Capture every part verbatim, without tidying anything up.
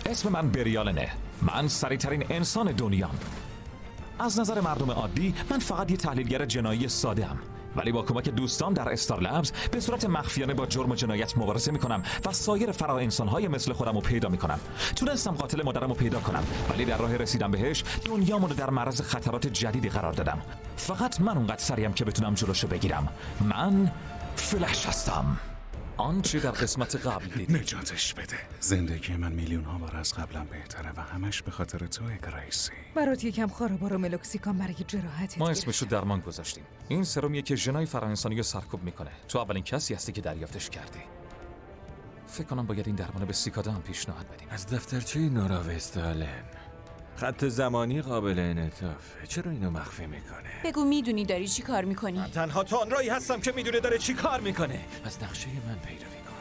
اسم من بریالنه. من سریع‌ترین انسان دنیام. از نظر مردم عادی من فقط یه تحلیلگر جنایی ساده ام، ولی با کمک دوستان در استار لبز به صورت مخفیانه با جرم و جنایت مبارزه میکنم و سایر فرا انسان‌های مثل خودم رو پیدا میکنم. تونستم قاتل مادرم رو پیدا کنم، ولی در راه رسیدن بهش دنیامو رو در معرض خطرات جدیدی قرار دادم. فقط من اونقدر سریعم که بتونم جلوشو بگیرم. من فلش هستم. آنچه در قسمت قبل دیدی. نجاتش بده. زندگی من میلیون ها بار از قبلم بهتره و همش به خاطر توی گریسی. برات یکم خارابار و ملوکسیکان برای جراحت. ما اسمشو درمان گذاشتیم. این سرومیه که ژنای فراانسانی رو سرکوب میکنه. تو اولین کسی هستی که دریافتش کردی. فکر کنم باید این درمان به سیکادا هم پیشنهاد بدیم. از دفترچه نورا وستالن. خط زمانی قابل انعطافه. چرا اینو مخفی میکنه؟ بگو میدونی داری چی کار میکنی؟ من تنها تانرایی هستم که میدونه داره چی کار میکنه. از نقشه من پیروی کن.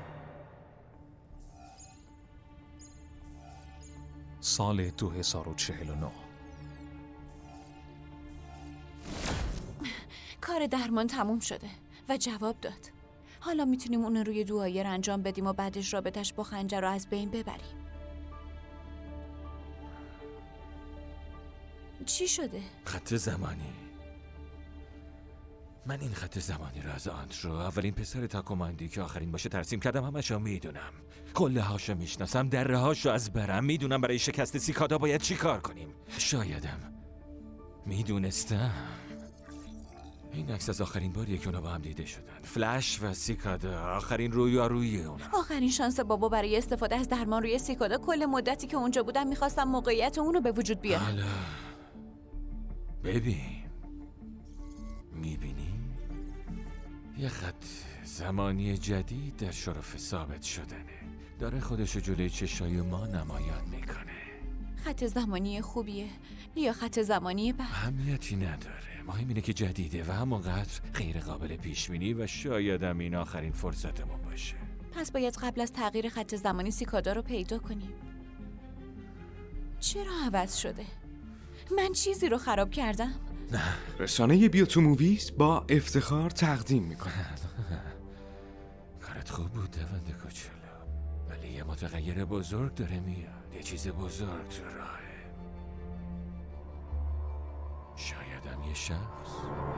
سال دو هزار و چهل و نه. کار درمان تموم شده و جواب داد. حالا میتونیم اون روی دوایر انجام بدیم و بعدش رابطش با خنجر رو از بین ببریم. چی شده؟ خط زمانی. من این خط زمانی رو از آندرو، اولین پسر تاکوماندی که آخرین باشه ترسیم کردم. همشو میدونم. قله هاشو میشناسم، دره هاشو از برم. میدونم برای شکست سیکادا باید چی کار کنیم. شایدم میدونستم این عکس از آخرین باریه که اونا با هم دیده شدن. فلش و سیکادا، آخرین رویارویی اونا. آخرین شانس بابا برای استفاده از درمان روی سیکادا. کل مدتی که اونجا بودم میخواستم موقعیت اونو به وجود بیارم. حالا ببین، میبینی؟ یه خط زمانی جدید در شرف ثابت شدنه. داره خودشو جلوی چشای ما نمایان میکنه. خط زمانی خوبیه یا خط زمانی بد؟ اهمیتی نداره. مهم اینه که جدیده و همونقدر غیر قابل پیش بینی و شاید هم این آخرین فرصتمون باشه. پس باید قبل از تغییر خط زمانی سیکادا رو پیدا کنیم. چرا عوض شده؟ من چیزی رو خراب کردم؟ نه. رسانه بیا تو موویز با افتخار تقدیم میکنه. کارت خوب بود دونده کوچولو، ولی یه متغیر بزرگ داره میاد. یه چیز بزرگ تو راهه. شایدم یه شخص.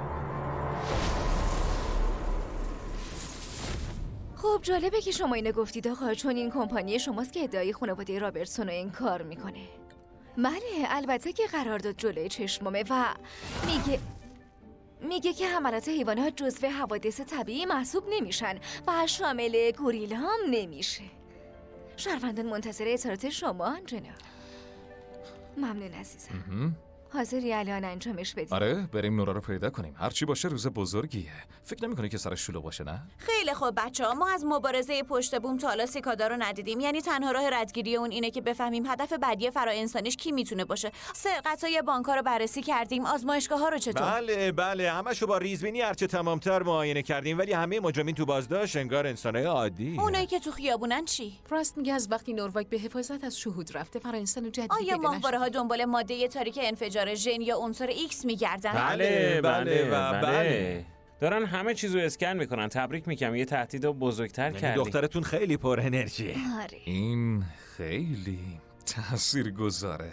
خب جالبه که شما اینو گفتید آقا، چون این کمپانی شماست که ادعای خانواده رابرتسون رو این کار میکنه. بله البته که قرارداد جلوی چشممه و میگه میگه که حملات حیوانات جزو حوادث طبیعی محسوب نمیشن و شامل گوریلا هم نمیشه. شهروندان منتظر اظهارات شما جناب. ممنون عزیزم. حاضری الان انجامش بدیم؟ آره بریم نورا رو پیدا کنیم. هرچی باشه روز بزرگیه. فکر نمی‌کنی که سرش شلوغ باشه نه؟ خیلی خوب بچه‌ها، ما از مبارزه پشت بوم تا حالا سیکادا رو ندیدیم. یعنی تنها راه ردگیری اون اینه که بفهمیم هدف بعدی فرا انسانیش کی میتونه باشه. سرقت‌های بانک‌ها رو بررسی کردیم. آزمایشگاه‌ها رو چطور؟ بله بله همشو با ریزبینی هرچه تمام‌تر معاینه کردیم، ولی همه مجرمین تو بازداشت انگار انسان‌های عادی. اونایی که تو خیابونن چی؟ راست میگه از وقتی نورواک به حفاظت از شهود رفته فرا انسان جدیدی آیا پیدا ماهواره‌ها دنبال ماده تاریک انفجار ژن یا عنصر ایکس میگردن؟ بله بله و بله. دارن همه چیزو اسکن میکنن. تبریک میگم، یه تهدید رو بزرگتر کردی. دخترتون خیلی پر انرژیه. آره. این خیلی تاثیرگذاره.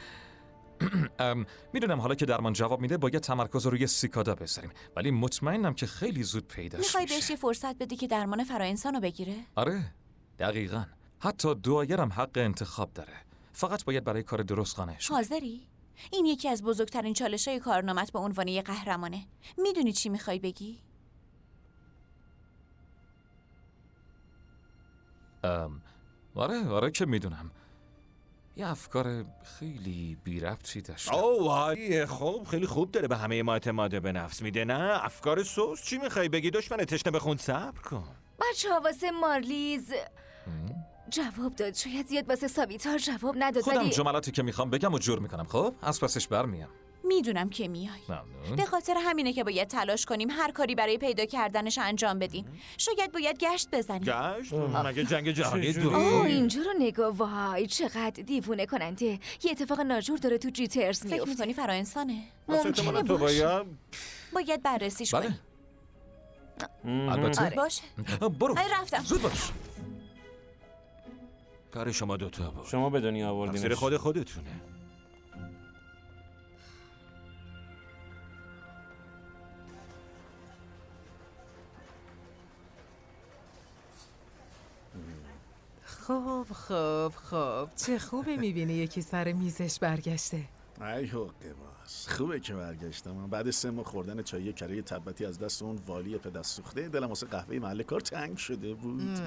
میدونم حالا که درمان جواب میده باید تمرکز رو روی سیکادا بذاریم، ولی مطمئنم که خیلی زود پیداش میشه. میخوای بهش یه فرصت بدی که درمان فرا انسانو بگیره؟ آره دقیقاً. حتی دعایرم حق انتخاب داره، فقط باید برای کار درست قانعش. حاضری؟ این یکی از بزرگترین چالش‌های کارنامت به عنوان یه قهرمانه. میدونی چی میخوای بگی؟ ام آره آره که میدونم. یه افکار خیلی بی ربطی داشتم. اوه عالیه. خب خیلی خوب داره به همه ما اعتماد به نفس میده. نه افکار سوس چی میخوای بگی؟ دشمن تشنه بخون صبر کن. بچه ها واسه مارلیز جواب داد. شاید زیاد واسه سابیتار جواب نداد. خودم ولی جملاتی که میخوام بگم و جور میکنم. خب از پسش برمیام. میدونم که میای. ممنون. به خاطر همینه که باید تلاش کنیم هر کاری برای پیدا کردنش انجام بدیم. شاید باید گشت بزنیم. گشت؟ مگه جنگ جهانی دو؟ آه اینجا رو نگاه. وای چقدر دیوونه کننده. یه اتفاق ناجور داره تو جیترز میفته. فکر میکنی فرا انسانه؟ ممکنه تو باشه. باید باید بررسیش بله. کنیم. البته آره. باشه. برو آره رفتم. زود باش. کار شما دوتا بود. شما به دنیا آوردینش. تقصیر خود خودتونه. خب خب خب چه خوبه میبینی یکی سر میزش برگشته. ای حقه باز خوبه که برگشتم. بعد سه ماه خوردن چای کره تبتی از دست اون والی پدر سوخته دلم واسه قهوه محل کار تنگ شده بود.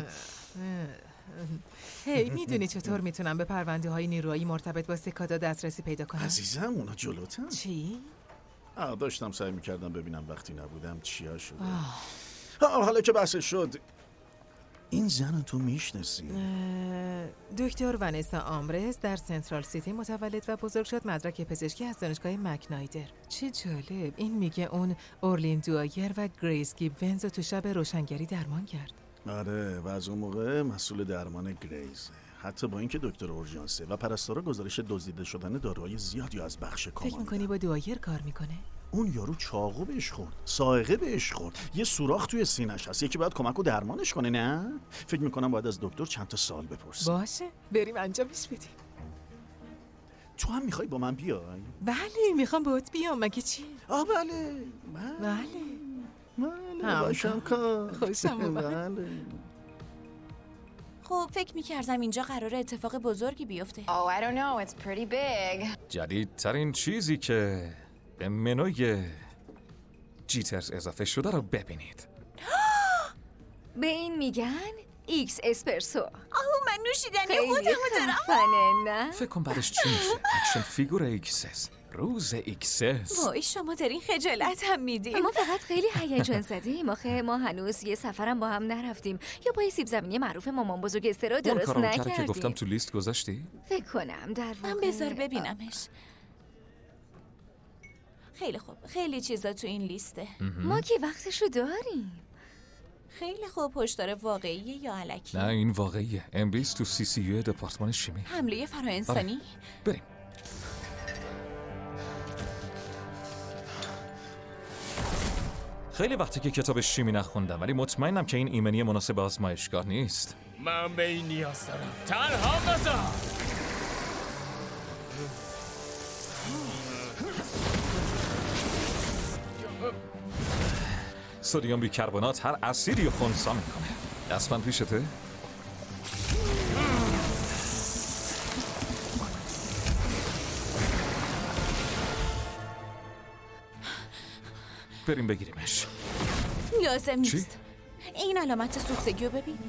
هی میدونی چطور میتونم به پرونده های نیرویی مرتبط با سیکادا دسترسی پیدا کنم؟ عزیزم اونا جلوتن. چی؟ آه داشتم سعی میکردم ببینم وقتی نبودم چیا شده. آه حالا که بحث شد، این زن تو میشناسی؟ دکتر ونسا آمبرز در سنترال سیتی متولد و بزرگ شد. مدرک پزشکی از دانشگاه مکنایدر. چه جالب. این میگه اون اورلین دوایر و گریس گیبونز رو تو شب روشنگری درمان کرد. آره و از اون موقع مسئول درمان گریز. حتی با اینکه دکتر اورژانسه و پرستارا گزارش دزدیده شدن داروهای زیادی از بخش کامل. فکر میکنی با دوایر کار میکنه؟ اون یارو چاقو بهش خورد، سائقه بهش خورد، یه سوراخ توی سینه‌ش هست. یکی باید کمک و درمانش کنه. نه فکر میکنم باید از دکتر چند تا سال بپرسیم. باشه بریم انجامش بدیم. تو هم میخوای با من بیای؟ بله میخوام باهات بیام. مگه چی؟ آه بله بله بله باشم کار. خوشم اومد. بله. خب فکر میکردم اینجا قراره اتفاق بزرگی بیفته. Oh, I don't know. It's pretty big. جدیدترین چیزی که به منوی جیترز اضافه شده رو ببینید. به این میگن ایکس اسپرسو. آه من نوشیدنی خیلی خودمو دارم. خفنه نه؟ فکر کن بعدش چی میشه؟ اکشن فیگور ایکسس، روز ایکسس. وای شما دارین خجالت هم میدین. ما فقط خیلی هیجان زدیم. آخه ما هنوز یه سفرم با هم نرفتیم یا با یه سیب زمینی معروف مامان بزرگ استرا درست نکردیم. که گفتم تو لیست گذاشتی؟ فکر کنم در واقع من بذار ببینمش. خیلی خوب خیلی چیزا تو این لیسته. ما که وقتشو داریم. خیلی خوب. هشدار واقعیه یا الکی؟ نه این واقعیه. امروز تو سی سی یو دپارتمان شیمی. حمله فراانسانی؟ آره. بریم. خیلی وقتی که کتاب شیمی نخوندم ولی مطمئنم که این ایمنی مناسب آزمایشگاه نیست. من به این نیاز دارم. تنها بذار. سدیم بیکربنات هر اسیدی رو خنثی میکنه. دستمند پیشته؟ بریم بگیریمش. لازم نیست. این علامت سوختگی رو ببین.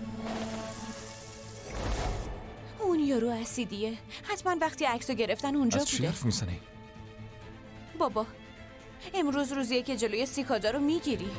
اون یارو اسیدیه. حتما وقتی عکسو گرفتن اونجا بوده. از چی حرف میزنی؟ بابا امروز روزیه که جلوی سیکادا رو میگیری.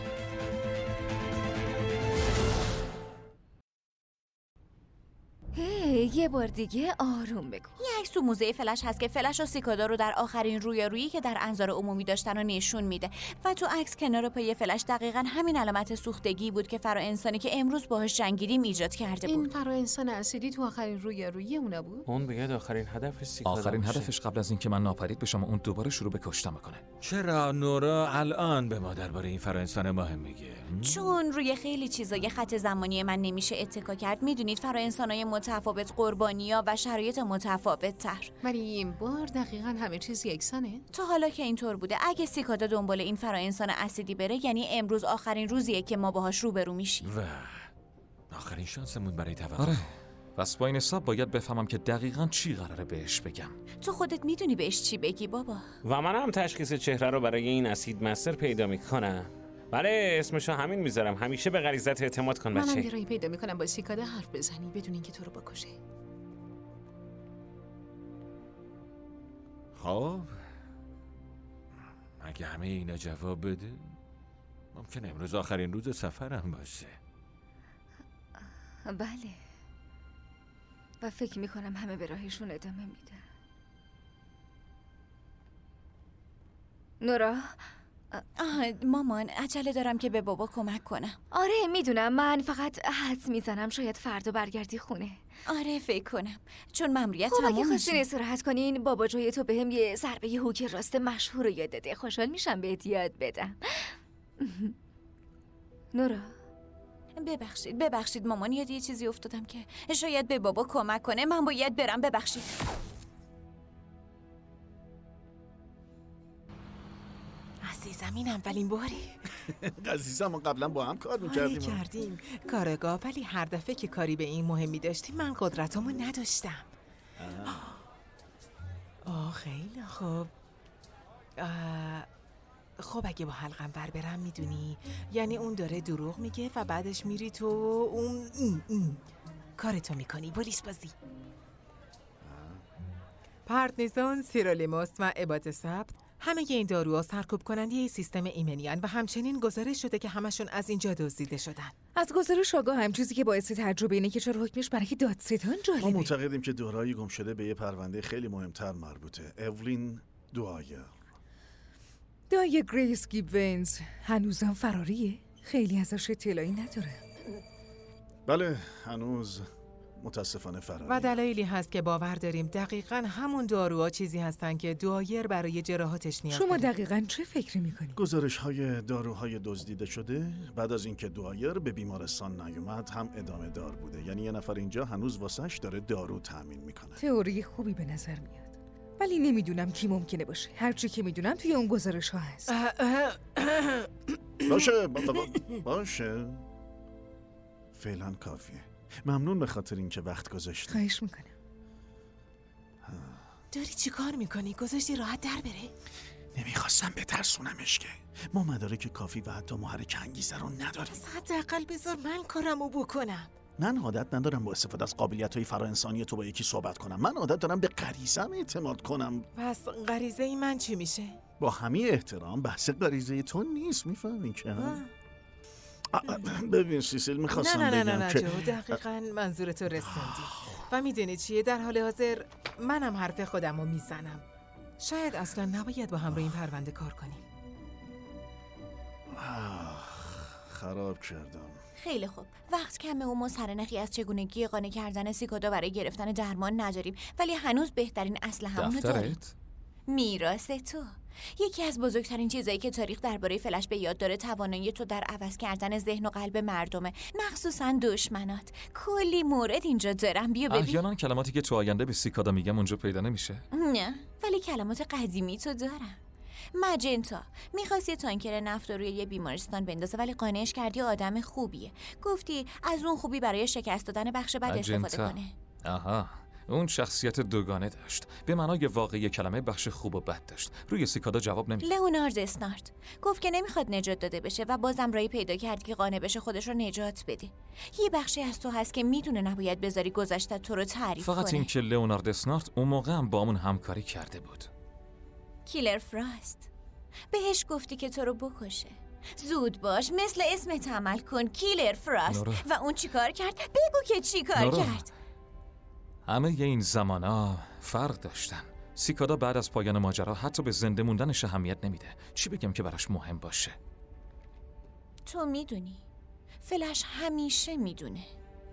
هی یه بار دیگه آروم بگو. یه عکس تو موزه فلش هست که فلش و سیکادا رو در آخرین رویارویی که در انظار عمومی داشتن رو نشون میده و تو عکس کنار پای فلش دقیقاً همین علامت سوختگی بود که فرا انسانی که امروز باهاش جنگیدیم ایجاد کرده بود. این فرا انسان اسیدی تو آخرین رویارویی اونا بود؟ اون بگه آخرین هدفش سیکادا آخرین باشه. هدفش قبل از اینکه من ناپدید بشم اون دوباره شروع به کشتن میکنه. چرا نورا الان به ما درباره این فرا انسان مهم میگه؟ چون روی خیلی چیزای خط زمانی من نمیشه اتکا کرد. میدونید فرا انسانای متفاوت، قربانی‌ها و شرایط متفاوت تر. ولی این بار دقیقاً همه چیز یکسانه؟ تا حالا که اینطور بوده. اگه سیکادا دنبال این فرا انسان اسیدی بره یعنی امروز آخرین روزیه که ما باهاش روبرو میشیم. و آخرین شانسمون برای توقف. آره. پس با این حساب باید بفهمم که دقیقاً چی قراره بهش بگم. تو خودت میدونی بهش چی بگی بابا. و من هم تشخیص چهره رو برای این اسید مستر پیدا میکنم. بله اسمشو همین میذارم. همیشه به غریزت اعتماد کن بچه. منم یه راهی پیدا میکنم با سیکادا حرف بزنی بدون اینکه تو رو بکشه. خب اگه همه اینا جواب بده ممکن امروز آخرین روز سفرم باشه. بله و فکر میکنم همه به راهشون ادامه میدن. نورا آه مامان عجله دارم که به بابا کمک کنم. آره میدونم. من فقط حدس میزنم شاید فردا برگردی خونه. آره فکر کنم چون ماموریت خب اگه تموم خواستین میشه. استراحت کنین بابا جای تو بهم یه ضربه هوک راست مشهور رو یاد داده. خوشحال میشم بهت یاد بدم. نورا ببخشید ببخشید مامان، یاد یه چیزی افتادم که شاید به بابا کمک کنه. من باید برم، ببخشید. عزیزم این اولین باری عزیزم ما قبلا با هم کار میکردیم کردیم کارگاه، ولی هر دفعه که کاری به این مهمی داشتیم من قدرتامو نداشتم. آه خیلی خوب. خب اگه با حلقم بر برم میدونی، یعنی اون داره دروغ میگه و بعدش میری تو اون این این کارتو میکنی، پلیس بازی. پارتنیزون، سیرولیموس و عباد ثبت، همه این داروها سرکوب کننده سیستم ایمنیان و همچنین گزارش شده که همشون از اینجا دزدیده شدن. از گزارش آگاه هم چیزی که باعث تجربه اینه که چرا حکمش برای دادستان جالبه. ما معتقدیم که دورایی گم شده به یه پرونده خیلی مهمتر مربوطه. اولین دوایر. دایی گریس گیب وینز هنوزم فراریه؟ خیلی ازش اطلاعی نداره. بله هنوز متاسفانه فراری. و دلایلی هست که باور داریم دقیقاً همون داروها چیزی هستن که دوایر برای جراحاتش نیاز داره. شما دقیقاً چه فکری میکنید؟ گزارش های داروهای دزدیده شده بعد از اینکه دوایر به بیمارستان نیومد هم ادامه دار بوده. یعنی یه نفر اینجا هنوز واسش داره دارو تامین میکنه. تئوری خوبی به نظر میاد، ولی نمیدونم کی ممکنه باشه. هرچی که میدونم توی اون گزارش ها هست. باشه با با باشه فعلا کافیه. ممنون به خاطر اینکه وقت گذاشتی. خواهش میکنم. داری چی کار میکنی؟ گذاشتی راحت در بره؟ نمیخواستم بترسونمش که ما مدارک کافی و حتی محرک انگیزه رو نداریم. حداقل بذار من کارمو بکنم. من عادت ندارم با استفاده از قابلیت‌های فراانسانی تو با یکی صحبت کنم. من عادت دارم به غریزه‌ام اعتماد کنم. پس غریزه ای من چی میشه؟ با همه احترام بحث غریزه تو نیست، میفهمی که؟ ببین سیسیل میخواستم نه نه بگم نه نه که جو دقیقاً منظورتو رسوندی. و میدونی چیه، در حال حاضر منم حرف خودمو میزنم. شاید اصلا نباید با هم رو این پرونده کار کنیم. خراب کردم. خیلی خوب، وقت کمه و ما سرنخی از چگونگی قانع کردن سیکادا برای گرفتن درمان نداریم، ولی هنوز بهترین اسلحه‌مون رو داریم. میراث تو. یکی از بزرگترین چیزایی که تاریخ درباره فلش به یاد داره توانایی تو در عوض کردن ذهن و قلب مردمه، مخصوصا دشمنات. کلی مورد اینجا دارم، بیا ببین. احیانا کلماتی که تو آینده به سیکادا میگم اونجا پیدا نمیشه. نه، ولی کلمات قدیمی تو دارم. مجنتا میخواست یه تانکر نفت رو روی یه بیمارستان بندازه، ولی قانعش کردی آدم خوبیه. گفتی از اون خوبی برای شکست دادن بخش بد استفاده کنه. آها، اون شخصیت دوگانه داشت. به معنای واقعی کلمه بخش خوب و بد داشت. روی سیکادا جواب نمیداد. لئونارد اسنارت گفت که نمیخواد نجات داده بشه و بازم راهی پیدا کرد که قانع بشه خودش رو نجات بده. یه بخشی از تو هست که میدونه نباید بذاری گذشته تو رو تعریف فقط کنه. فقط این که لئونارد اسنارت اون موقع هم با همون همکاری کرده بود. کیلر فراست بهش گفتی که تو رو بکشه. زود باش، مثل اسمت عمل کن. کیلر فراست. نورا. و اون چیکار کرد؟ بگو که چیکار نورا. کرد. همه ی این زمانا فرق داشتن. سیکادا بعد از پایان ماجرا حتی به زنده موندنش اهمیت نمیده. چی بگم که براش مهم باشه؟ تو میدونی فلش همیشه میدونه.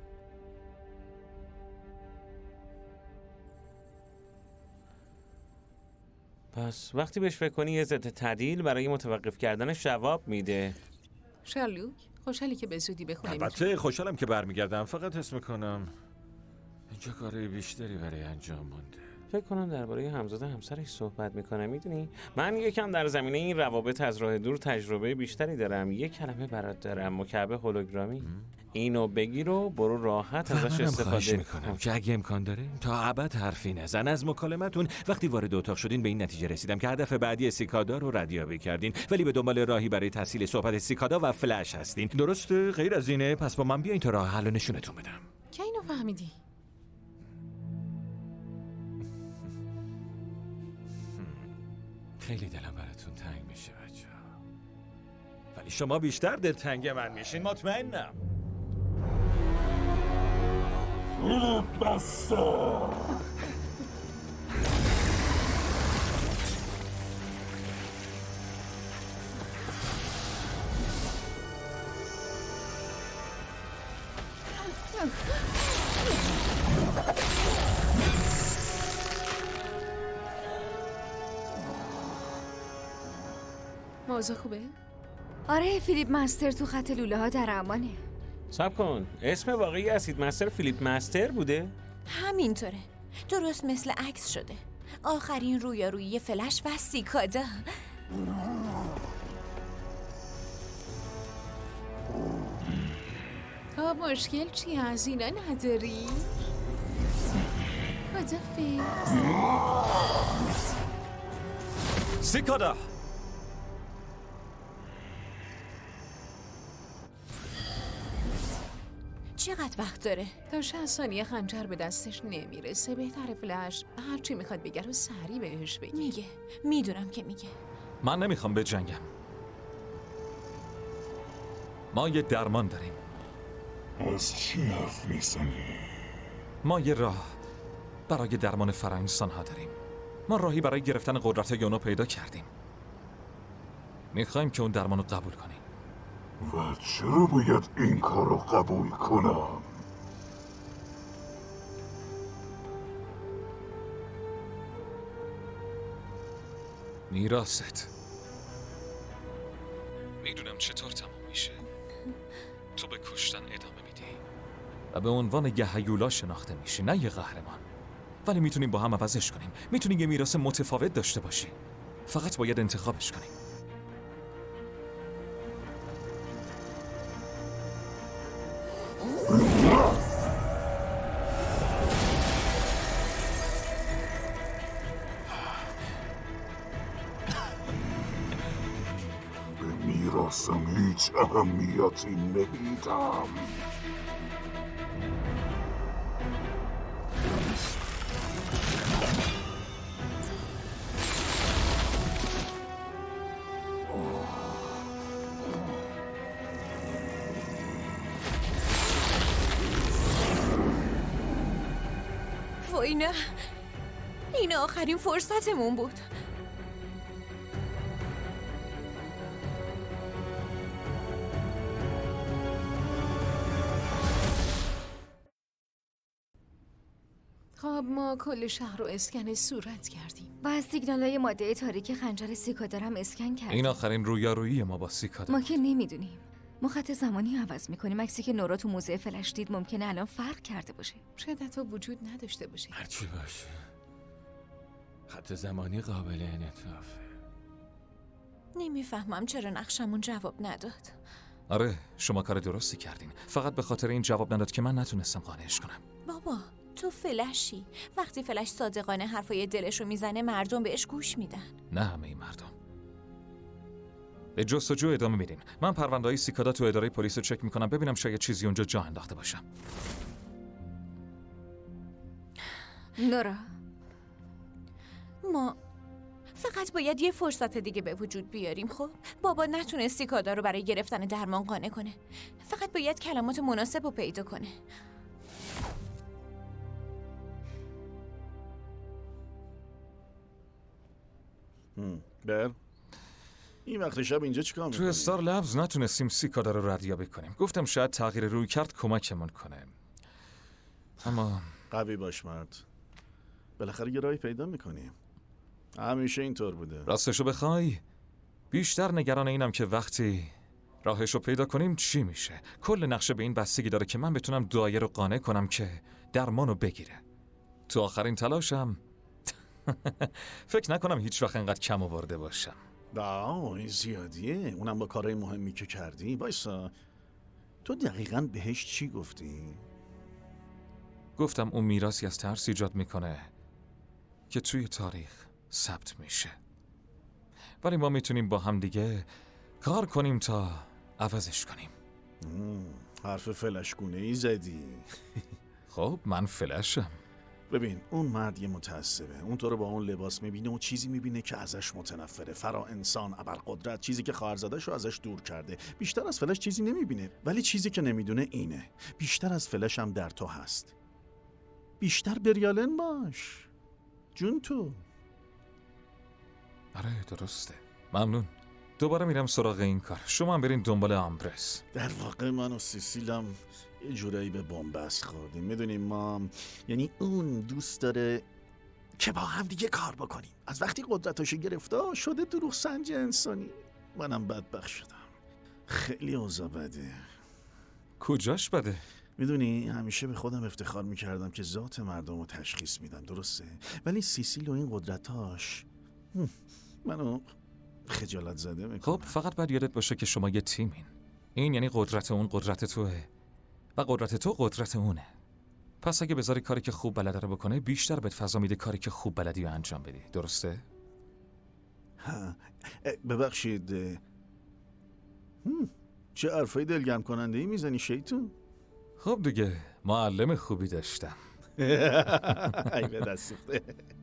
پس وقتی بهش فکر کنی یه ضد تعدیل برای متوقف کردنش جواب میده. شرلوک خوشحالی که به زودی بخونیم. البته خوشحالم که برمیگردم، فقط حس میکنم اینجا کارهای بیشتری برای انجام مونده. فکر کنم درباره همزاد همسرش صحبت میکنم. میدونی من یکم در زمینه این روابط از راه دور تجربه بیشتری دارم. یه کلمه برات دارم، مکعب هولوگرامی. اینو بگیر و برو راحت ازش استفاده میکنم که اگه امکان داره تا ابد حرفی نزن. از مکالمتون وقتی وارد اتاق شدین به این نتیجه رسیدم که هدف بعدی سیکادا رو ردیابی کردین، ولی به دنبال راهی برای تحصیل صحبت سیکادا و فلش هستین. درسته؟ غیر از اینه؟ پس با من بیاین تا راه حل نشونتون بدم. کی اینو فهمیدی؟ خیلی دلم براتون تنگ میشه بچه‌ها، ولی شما بیشتر دلتنگ من میشین، مطمئنم. فیلیپ مستر موضوع خوبه؟ آره فیلیپ مستر تو خط لوله ها در امانه. صبر کن، اسم واقعی اسید مستر فیلیپ مستر بوده؟ همینطوره، درست مثل عکس شده. آخرین رویارویی فلش و سیکادا. تا مشکل چی از اینا نداری؟ خدافظ. سیکادا چقدر وقت داره؟ تا شصت ثانیه خنجر به دستش نمیرسه. بهتره فلش هرچی میخواد بگه رو سریع بهش بگی. میگه، میدونم که میگه. من نمیخوام به جنگم. ما یه درمان داریم. از چی حرف میزنی؟ ما یه راه برای درمان فرانسان ها داریم. ما راهی برای گرفتن قدرت یونو پیدا کردیم. میخوایم که اون درمان رو قبول کنیم. و چرا باید این کار رو قبول کنم؟ میراثت. میدونم چطور تموم میشه. تو به کشتن ادامه میدی و به عنوان یه هیولا شناخته میشی، نه یه قهرمان. ولی میتونیم با هم عوضش کنیم. میتونیم یه میراث متفاوت داشته باشی. فقط باید انتخابش کنیم. به میراثم هیچ اهمیتی نمیدم. وای نه، این آخرین فرصتمون بود. خب ما کل شهر رو اسکن صورت کردیم و از سیگنالای ماده تاریک خنجر سیکادا هم اسکن کردیم. این آخرین رویارویی ما با سیکادا. ما که نمیدونیم. ما خط زمانی عوض میکنیم. عکسی که نورا تو موزه فلش دید ممکنه الان فرق کرده باشه. شاید تا وجود نداشته باشه. هرچی باشه، خط زمانی قابل انعطافه. نمیفهمم چرا نقشمون جواب نداد. آره، شما کار درستی کردین. فقط به خاطر این جواب نداد که من نتونستم قانعش کنم. بابا تو فلشی. وقتی فلش صادقانه حرفای دلشو میزنه مردم بهش گوش میدن. نه همه این مردم. به جستجو ادامه میدیم. من پرونده‌های سیکادا تو اداره پلیس رو چک میکنم ببینم شاید چیزی اونجا جا انداخته باشم. نورا، ما فقط باید یه فرصت دیگه به وجود بیاریم. خب بابا نتونه سیکادا رو برای گرفتن درمان قانع کنه. فقط باید کلمات مناسب رو پیدا کنه. بر این وقت شب اینجا چیکار می‌کنی؟ تو استار لبز نتونستیم سیکادا رو ردیابی کنیم. گفتم شاید تغییر روی کرد کمکمون کنه. اما قوی باش مرد. بالاخره یه راهی پیدا میکنیم. همیشه اینطور بوده. راستشو بخوای بیشتر نگران اینم که وقتی راهشو پیدا کنیم چی میشه. کل نقشه به این بستگی داره که من بتونم دایر رو قانع کنم که درمانو بگیره. تو آخرین تلاشم فکر نکنم هیچ وقت انقدر کم آورده باشم. با این زیادیه، اونم با کارهای مهمی که کردی. وایسا، تو دقیقاً بهش چی گفتی؟ گفتم اون میراثی از ترس ایجاد میکنه که توی تاریخ ثبت میشه، ولی ما میتونیم با هم دیگه کار کنیم تا عوضش کنیم. حرف فلشگونه ای زدی. خب من فلشم. ببین اون مرد یه متعصبه. اون تو رو با اون لباس میبینه و چیزی میبینه که ازش متنفره. فرا انسان، ابرقدرت، چیزی که خواهرزاده‌شو ازش دور کرده. بیشتر از فلش چیزی نمیبینه، ولی چیزی که نمیدونه اینه بیشتر از فلش هم در تو هست. بیشتر بریالن باش جون تو. آره درسته. ممنون. دوباره میرم سراغ این کار. شما هم برین دنبال آمبرس. در واقع من و سیسیلم یه جورایی به بنبست خوردیم. میدونیم ما، یعنی اون دوست داره که با هم دیگه کار بکنیم. از وقتی قدرتاشو گرفته شده دروغ سنج انسانی. منم بدبخت شدم. خیلی اوضاع بده. کجاش بده؟ میدونی همیشه به خودم افتخار میکردم که ذات مردم رو تشخیص میدن، درسته؟ ولی سیسیل و این قدرتاش منو خجالت زده میکنه. خب فقط باید یادت باشه که شما یه تیمین. این یعنی قدرت اون قدرت توه و قدرت تو قدرت اونه. پس اگه بذاری کاری که خوب بلده رو بکنه، بیشتر بهت فضا میده کاری که خوب بلدی رو انجام بدی، درسته؟ ها ببخشید، چه حرفای دلگرم کننده ای میزنی شیطون؟ خب دیگه معلم خوبی داشتم. ای به دست سوخته.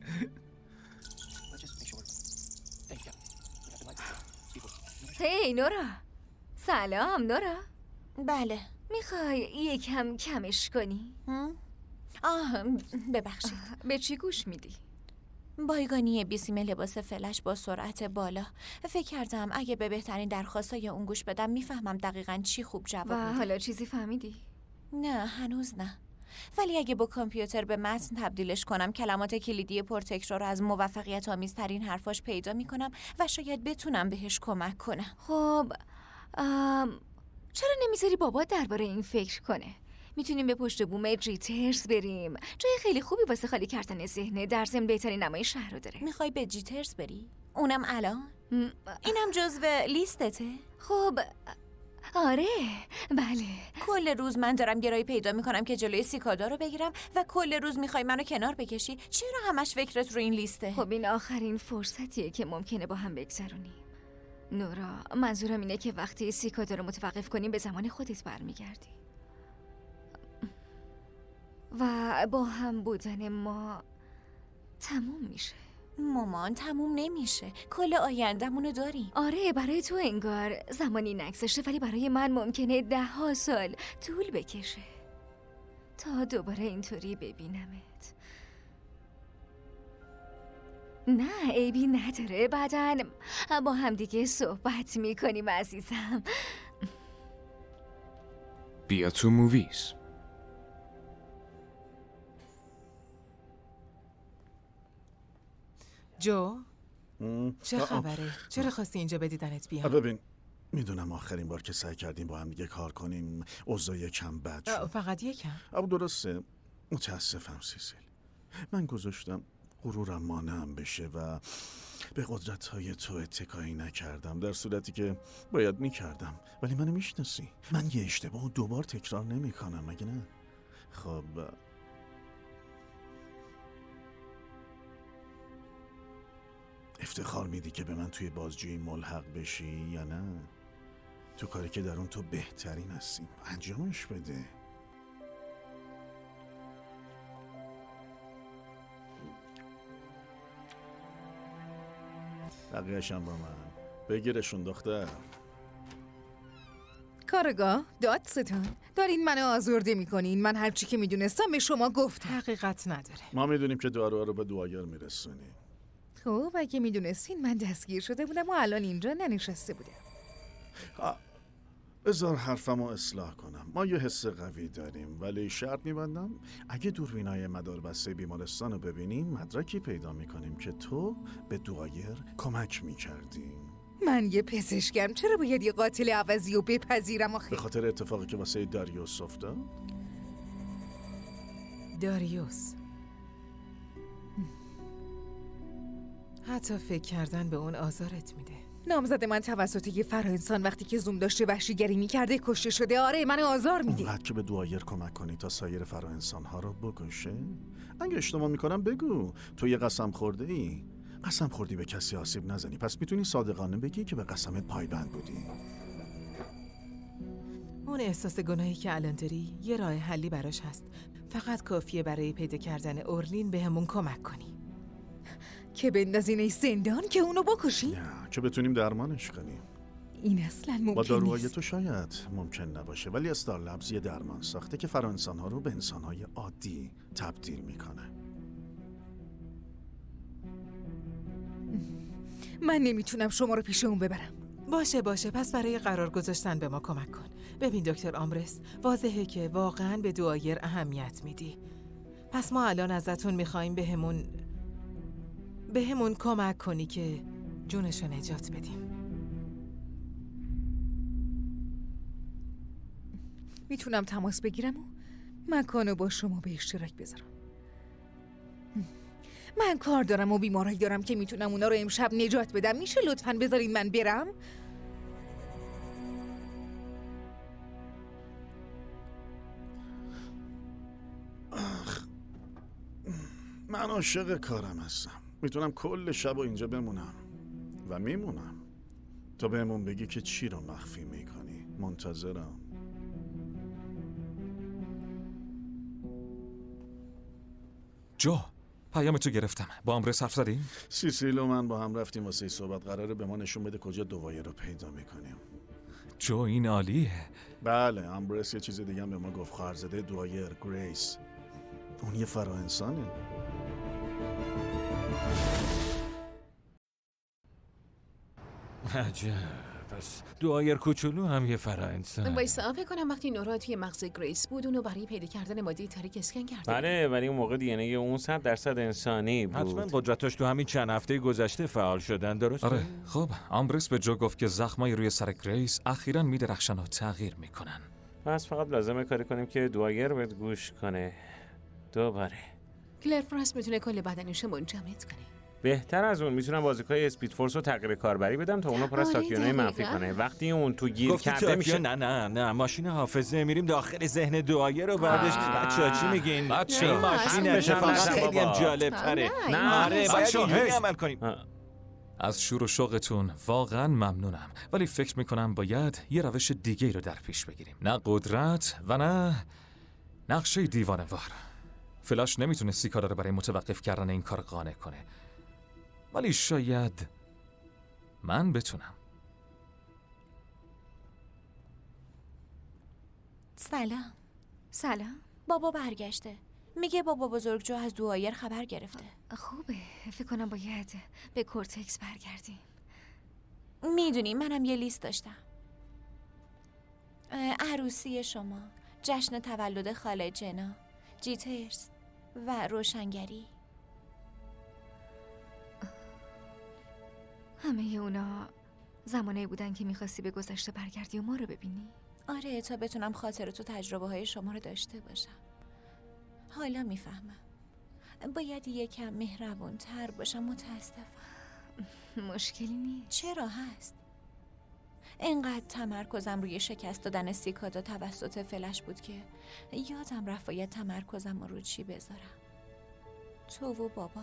هی نورا. سلام نورا. بله. میخوای یکم کمش کنی؟ آه ببخشید. به چی گوش میدی؟ بایگانی بیسیم لباس فلش با سرعت بالا. فکر کردم اگه به بهترین درخواستای اون گوش بدم میفهمم دقیقاً چی خوب جواب میده. و حالا چیزی فهمیدی؟ نه هنوز نه. ولی اگه با کامپیوتر به متن تبدیلش کنم، کلمات کلیدی پرتکرار از موفقیت آمیزترین حرفاش پیدا میکنم و شاید بتونم بهش کمک کنم. خب ام... چرا نمیذاری بابات درباره این فکر کنه؟ میتونیم به پشت بوم جیترز بریم. جای خیلی خوبی واسه خالی کردن ذهنه، در ضمن بهترین نمای شهر رو داره. میخوای به جیترز بری؟ اونم الان؟ اینم جزو لیستته؟ خب آره بله. کل روز من دارم گرایی پیدا میکنم که جلوی سیکادا رو بگیرم و کل روز میخوای منو کنار بکشی. چرا همش فکرت رو این لیسته؟ خب این آخرین فرصتیه که ممکنه با هم بگذرونیم. نورا، منظورم اینه که وقتی سیکادا رو متوقف کنیم به زمان خودت برمیگردی و با هم بودن ما تموم میشه. مامان تموم نمیشه. کل آینده‌مونو داریم. آره برای تو انگار زمانی نگذشته، ولی برای من ممکنه ده ها سال طول بکشه تا دوباره اینطوری ببینمت. نه عیبی نداره، بعدن با هم دیگه صحبت میکنیم عزیزم. بیا تو موویز. جو چه خبره؟ چرا خواستی اینجا بدیدنت بیام؟ ببین میدونم آخرین بار که سعی کردیم با هم دیگه کار کنیم اوضاع یکم بد شد. فقط یکم؟ اما درسته، متاسفم سیسیل. من گذاشتم غرورم مانعم بشه و به قدرت‌های تو اتکایی نکردم، در صورتی که باید میکردم. ولی منو میشناسی، من یه اشتباه دوبار تکرار نمیکنم، مگه نه؟ خب افتخار میدی که به من توی بازجویی ملحق بشی یا نه؟ تو کاری که در اون تو بهترین هستی، انجامش بده. بقیه‌شم با من. بگیرشون دختر. کارگاه دادستان دارین منو آزرده میکنین. من هرچی که میدونستم به شما گفتم. حقیقت نداره. ما میدونیم که داروها رو به دعاگر میرسونی. خب اگه میدونستین من دستگیر شده بودم و الان اینجا ننشسته بودم. بذار حرفمو اصلاح کنم. ما یه حس قوی داریم، ولی شرط میبندم اگه دوربینای مداربسته بیمارستان رو ببینیم مدرکی پیدا میکنیم که تو به دعایر کمک میکردی. من یه پزشکم، چرا باید یه قاتل عوضی رو بپذیرم آخه؟ به خاطر اتفاقی که واسه داریوس افتاد؟ داریوس حتی فکر کردن به اون آزارت میده. نامزد من توسط یه فرانسان وقتی که زوم داشته وحشیگری میکرده کشته شده. آره من آزار میده. اونقدر که به دعایر کمک کنی تا سایر فرانسان ها رو بکشه؟ اگه اشتباه میکنم بگو. تو یه قسم خورده ای. قسم خوردی به کسی آسیب نزنی، پس میتونی صادقانه بگی که به قسمت پایبند بودی. اون احساس گناهی که الان داری یه راه حلی براش هست. فقط کافیه برای پیدا کردن اورلین به همون کمک کنی. که بندازینش زندان که اونو بکشی؟ نه، که بتونیم درمانش کنیم. این اصلا ممکن با داروهای نیست. تو شاید ممکن نباشه، ولی استار لبز یه درمان ساخته که فرانسان رو به انسانهای عادی تبدیل میکنه. من نمیتونم شما رو پیش اون ببرم. باشه باشه پس برای قرار گذاشتن به ما کمک کن. ببین دکتر آمبرس، واضحه که واقعاً به دعایر اهمیت میدی. پس ما الان ازتون میخوایم به همون به همون کمک کنی که جونشو نجات بدیم. میتونم تماس بگیرم و مکانو با شما به اشتراک بذارم. من کار دارم و بیمارایی دارم که میتونم اونا رو امشب نجات بدم. میشه لطفاً بذارین من برم؟ من عاشق کارم هستم. میتونم کل شب و اینجا بمونم و میمونم تا بهمون بگی که چی رو مخفی میکنی. منتظرم. جو، پیام تو گرفتم. با آمبرس حرف زدیم؟ سیسیل و من با هم رفتیم واسه صحبت. قراره به ما نشون بده کجا دوایر رو پیدا میکنیم. جو این عالیه. بله، آمبرس یه چیز دیگه هم به ما گفت. خواهرزاده دوایر، گریس. اون یه فرا انسانه. عجب. پس دوایر کوچولو هم یه فرا انسان. وایسا فکر کنم وقتی نورا توی مغز گریس بود اونو برای پیدا کردن ماده تاریک اسکن کرده. بله، ولی اون موقع دی ان ای اون صد درصد انسانی بود. حتما قدرتاش تو همین چند هفته گذشته فعال شدن، درسته؟ آره. خب آمبرس به جو گفت که زخمای روی سر گریس اخیراً میدرخشن و تغییر میکنن. پس فقط لازمه کاری کنیم که دوایر بهت گوش کنه. دوباره کلر فراست میتونه کل بدنشو منجمد کنه. بهتر از اون میتونم بازیکای اسپید فورس رو تغییر کاربری بدم تا اونو پر از تاکیونای منفی کنه. وقتی اون تو گیر کرده میشه. نه نه نه ماشین حافظه میریم داخل ذهن دوایر رو بعدش. بچه‌ها چی میگین؟ بچه‌ها ماشین اتفاقا خیلی هم جالب تره. نه آره باید اینجوری عمل کنیم. از شور و شوقتون واقعا ممنونم، ولی فکر میکنم باید یه روش دیگه رو در پیش بگیریم. نه قدرت و نه نقشه دیوانه‌وار. فلاش نمیتونه سیکارا رو برای متوقف کردن این کار قانع کنه، ولی شاید من بتونم. سلام. سلام. بابا برگشته. میگه بابا بزرگجو از دوایر خبر گرفته. خوبه. فکر کنم باید به کورتکس برگردیم. میدونی منم یه لیست داشتم. عروسی شما، جشن تولد خاله جنا، جیترز و روشنگری. همه اونا زمانی بودن که میخواستی به گذشته برگردی و ما رو ببینی؟ آره، تا بتونم خاطرات و تجربه های شما رو داشته باشم. حالا میفهمم باید یکم مهربون تر باشم. متاسفم. مشکلی نیست. چرا هست؟ اینقدر تمرکزم روی شکست دادن سیکادا توسط فلش بود که یادم رفت باید تمرکزم رو چی بذارم. تو و بابا،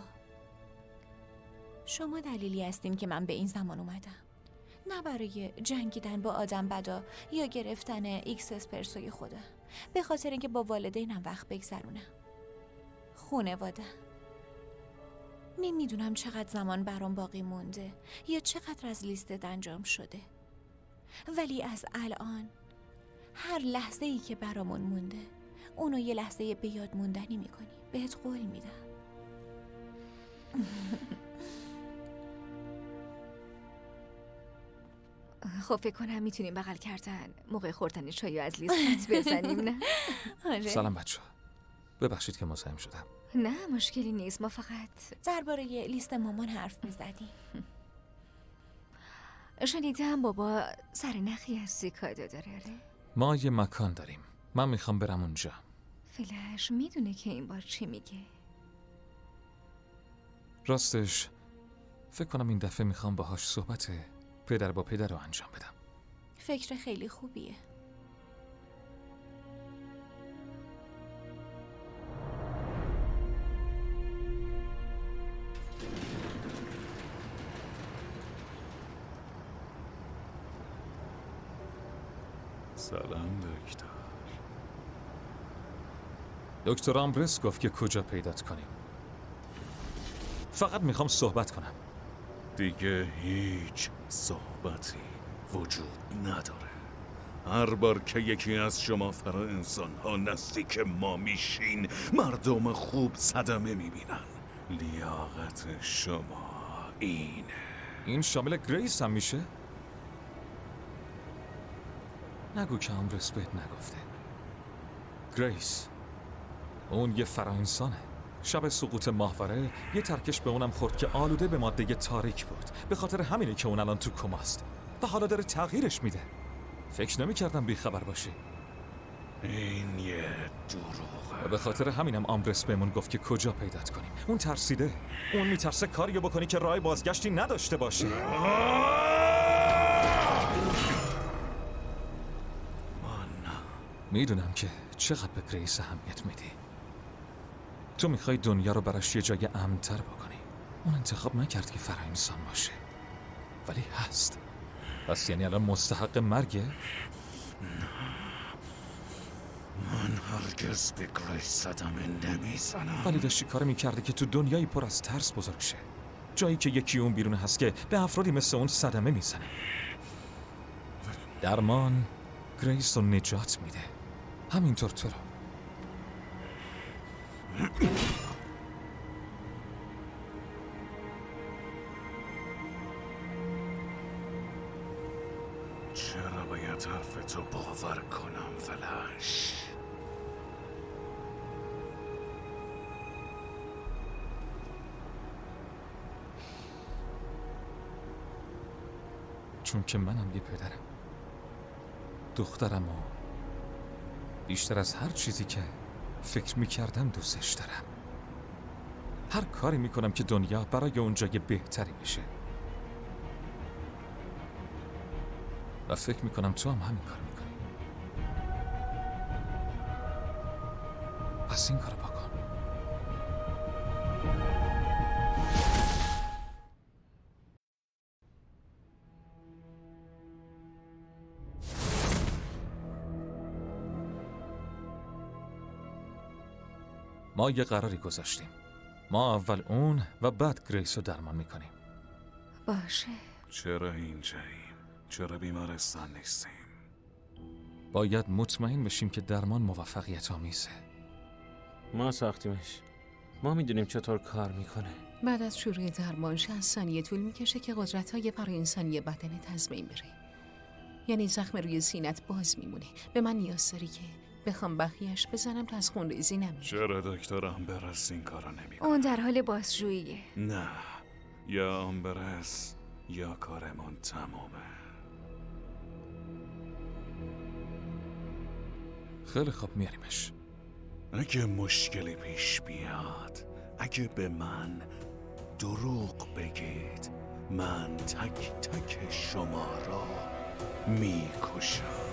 شما دلیلی هستین که من به این زمان اومدم، نه برای جنگیدن با آدم بدا یا گرفتن ایکس اسپرسوی خودم، به خاطر اینکه با والدینم وقت بگذرونم. خانواده. نمیدونم چقدر زمان برام باقی مونده یا چقدر از لیستت انجام شده، ولی از الان هر لحظه ای که برامون مونده اونو یه لحظه به یاد موندنی میکنی. بهت قول میدم. خب فکر کنم میتونیم بغل کردن موقع خوردن چای از لیست بزنیم، نه؟ آره. سلام بچه ها، ببخشید که مزاحم شدم. نه مشکلی نیست، ما فقط درباره لیست مامان حرف میزدیم. شنیدم بابا سر نخی از سیکادا داره. ما یه مکان داریم، من میخوام برم اونجا. فلش میدونه که این بار چی میگه؟ راستش فکر کنم این دفعه میخوام باهاش صحبت پدر با پدر رو انجام بدم. فکر خیلی خوبیه. سلام دکتر. دکتر آمبرس گفت که کجا پیدات کنیم. فقط میخوام صحبت کنم. دیگه هیچ صحبتی وجود نداره. هر بار که یکی از شما فرا انسان ها نزدیک ما میشین، مردم خوب صدمه میبینن. لیاقت شما اینه. این شامل گریس هم میشه؟ نگو که آمبرس بهت نگفته. گریس اون یه فرا انسانه. شب سقوط ماهواره یه ترکش به اونم خورد که آلوده به ماده تاریک بود. به خاطر همینه که اون الان تو کماست و حالا داره تغییرش میده. فکر نمی کردم بی خبر باشی. این یه دروغه. و به خاطر همینم آمبرس بهمون گفت که کجا پیدات کنیم. اون ترسیده. اون میترسه کاریو بکنی که راه بازگشتی نداشته باشه. میدونم که چقدر به گریس اهمیت میدی. تو میخوای دنیا رو براش یه جای امن‌تر بکنی. اون انتخاب نکرد که فرا انسان باشه، ولی هست. پس یعنی الان مستحق مرگه؟ من هرگز به گریس صدمه نمیزنم. ولی داشتی کار میکرده که تو دنیایی پر از ترس بزرگ شه، جایی که یکی اون بیرون هست که به افرادی مثل اون صدمه میزنه. درمان گریس رو نجات میده، همینطور تو رو. چرا باید حرف تو باور کنم فلش؟ چون که منم یه پدرم، دخترم و بیشتر از هر چیزی که فکر میکردم دوستش دارم. هر کاری میکنم که دنیا برای اون جای بهتری بشه و فکر میکنم تو هم همین کار میکنی. پس این کارو بکن. ما یه قراری گذاشتیم. ما اول اون و بعد گریس رو درمان میکنیم. باشه. چرا اینجاییم؟ چرا بیمارستان نیستیم؟ باید مطمئن بشیم که درمان موفقیت آمیزه. ما ساختیمش. ما میدونیم چطور کار میکنه. بعد از شروع درمان شصت ثانیه طول میکشه که قدرت‌های فرا انسانی بدنت از بین بره. یعنی زخم روی سینت باز میمونه. به من نیاز داری که بخوام بخیش بزنم تا از خون ریزی نمیشه. چرا دکتر آمبرس این کارا نمیکنه؟ اون در حال بازجوییه. نه، یا آمبرس یا کارمون تمامه. خیلی خوب، میاریمش. اگه مشکلی پیش بیاد، اگه به من دروغ بگید، من تک تک شما را میکشم.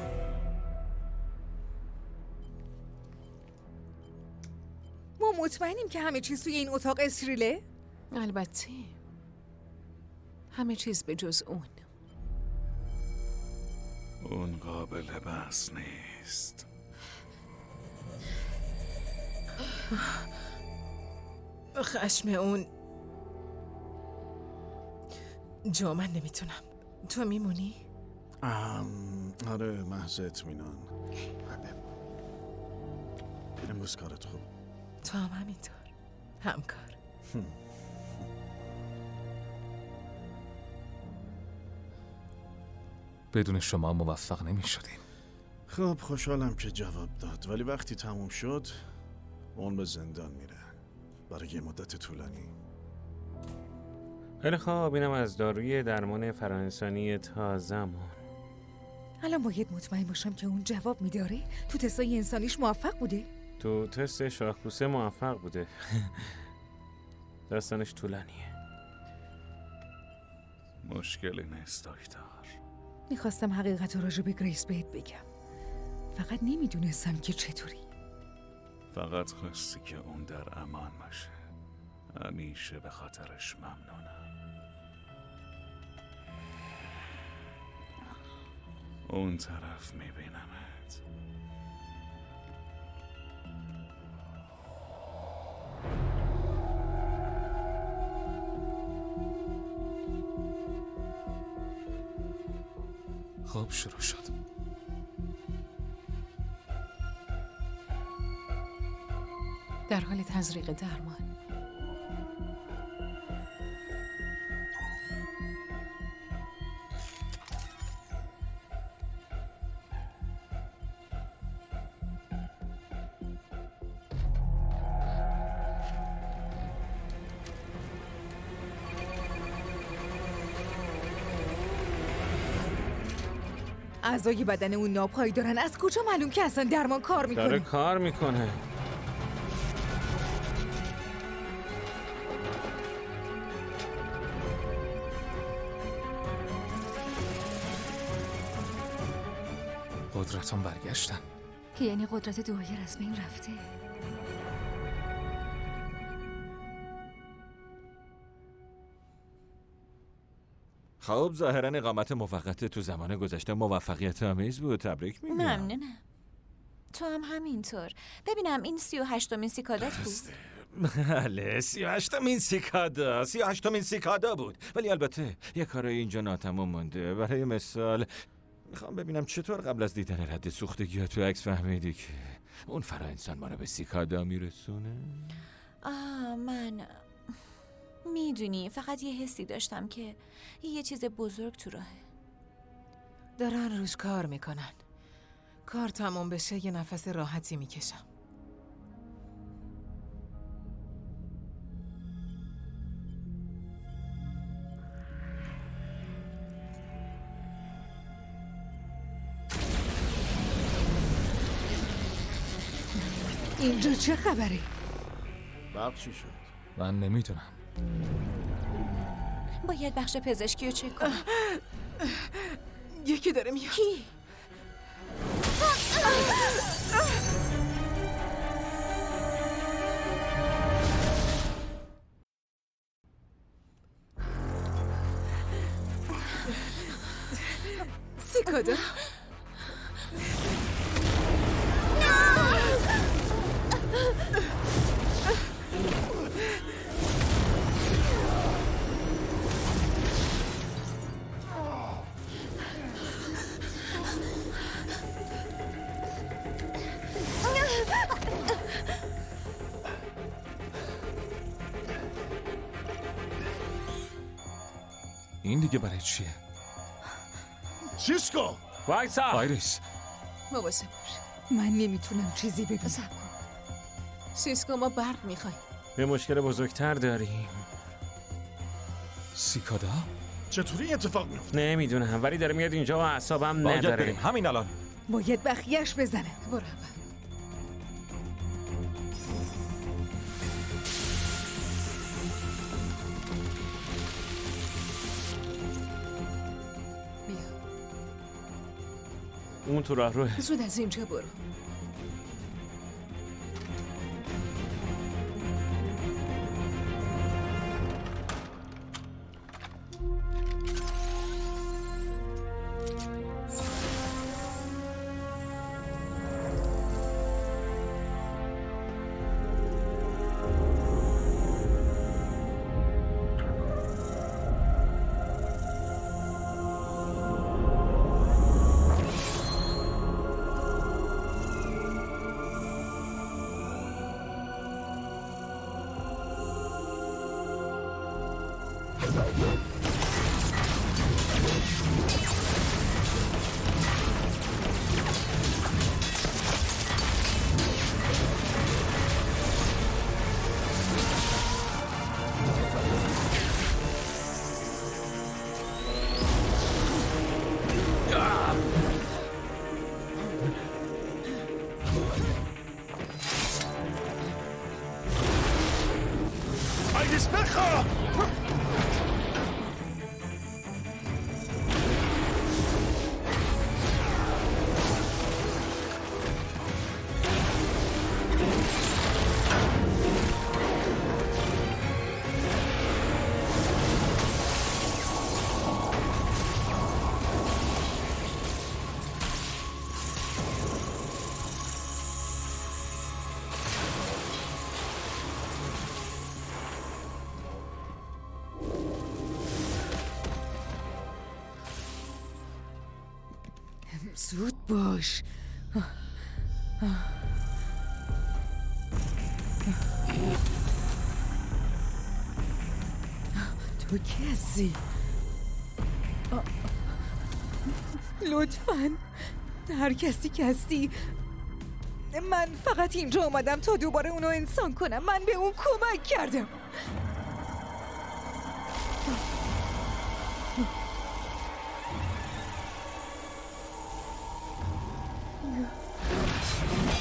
ما مطمئنیم که همه چیز توی این اتاق اسریله؟ البته همه چیز به جز اون. اون قابل بحث نیست. خشم اون جو، من نمیتونم. تو میمونی؟ ام... آره، محض اطمینان. امروز کارت خوب. تو هم همینطور. همکار. بدون شما موفق نمی شدیم. خب خوشحالم که جواب داد، ولی وقتی تموم شد اون به زندان میره برای یه مدت طولانی. خیلی خوب، اینم از داروی درمان فرانسانی تازمون. الان باید مطمئن باشم که اون جواب میداره. تو تستای انسانیش موفق بوده؟ تو تست شاخ‌بوسه موفق بوده. داستانش طولانیه. مشکلی نیست دکتر. میخواستم حقیقت رو راجع به گریس بهت بگم، فقط نمیدونستم که چطوری. فقط خواستی که اون در امان باشه. همیشه به خاطرش ممنونم. اون طرف میبینمت. خب شروع شد. در حال تزریق درمان. اعضای بدن اون ناپایدارن. از کجا معلوم که اصلا درمان کار میکنه؟ داره کار میکنه. قدرتان برگشتن که یعنی قدرت دوحیر از بین رفته. خب ظاهرا اقامت موقت تو زمان گذشته موفقیت آمیز بود. تبریک میگم. ممنونم. تو هم همینطور. ببینم این سی و هشتمین سیکادات بود. بله سی و هشتمین سیکادا سی و هشتمین سیکادا بود. ولی البته یه کارای اینجا ناتمام مونده. برای مثال میخوام ببینم چطور قبل از دیدن رد سوختگی ها تو عکس فهمیدی که اون فرا انسان ما رو به سیکادا میرسونه؟ آه من میدونی فقط یه حسی داشتم که یه چیز بزرگ تو راهه. دارن روش کار میکنن. کار تموم بشه یه نفس راحتی میکشم. اینجا چه خبره؟ برق چی شد؟ من نمیتونم. باید بخش پزشکی رو چک کنم. یکی داره میاد. کی؟ سیکادا این دیگه برای چیه؟ سیسکو وایسا آیریس مواظب باش. من نمیتونم چیزی ببینم. صبر کن. سیسکو ما برق میخوایم. به مشکل بزرگتر داریم. سیکادا؟ چطوری اتفاق میفته؟ نمیدونم ولی داره میاد اینجا و اعصابم باید نداره. بریم همین الان. باید بخیهش بزنه. برو اول. بیا. اون تو راه روه. زود از اینجا برو. آیریس بخواه! زود باش. تو کسی لطفاً هر کسی که هستی، من فقط اینجا اومدم تا دوباره اونو انسان کنم. من به اون کمک کردم.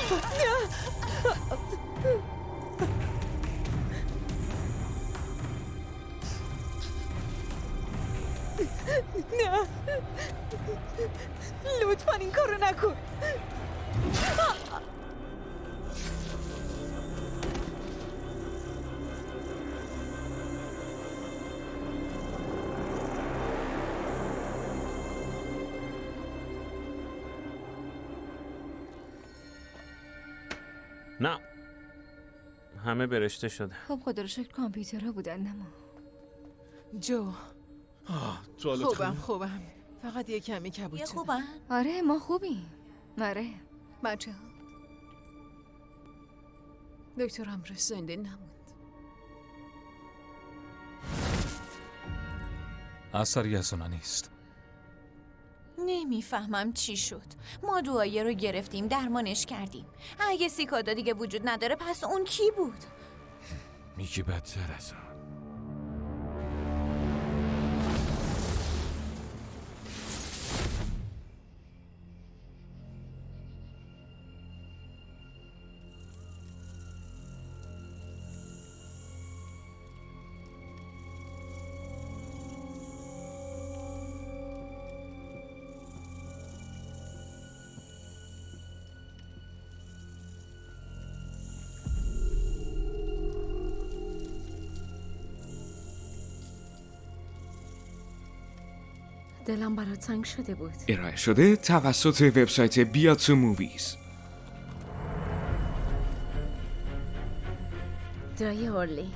نه لطفا این کارو نکن. نه همه برشته شده. خب خدا رو شکر کامپیوترها بودن نما. جو توالت خوبم خونه؟ خوبم فقط یه کمی کبود شدم. خوبم؟ آره ما خوبیم. آره بچه ها دکتر امروز زنده نموند. اثری از اونا نیست. نمیفهمم چی شد. ما دعایه رو گرفتیم درمانش کردیم. اگه سیکادا دیگه وجود نداره پس اون کی بود؟ میگی بدتر از اون. دلم برات تنگ شده بود. ارائه شده توسط وبسایت بیاتو موویز. جای اورلی.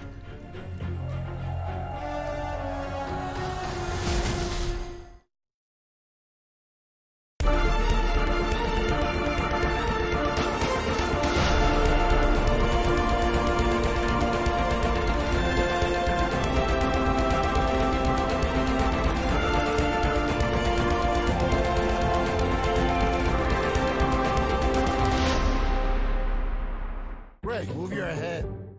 Greg, move your head.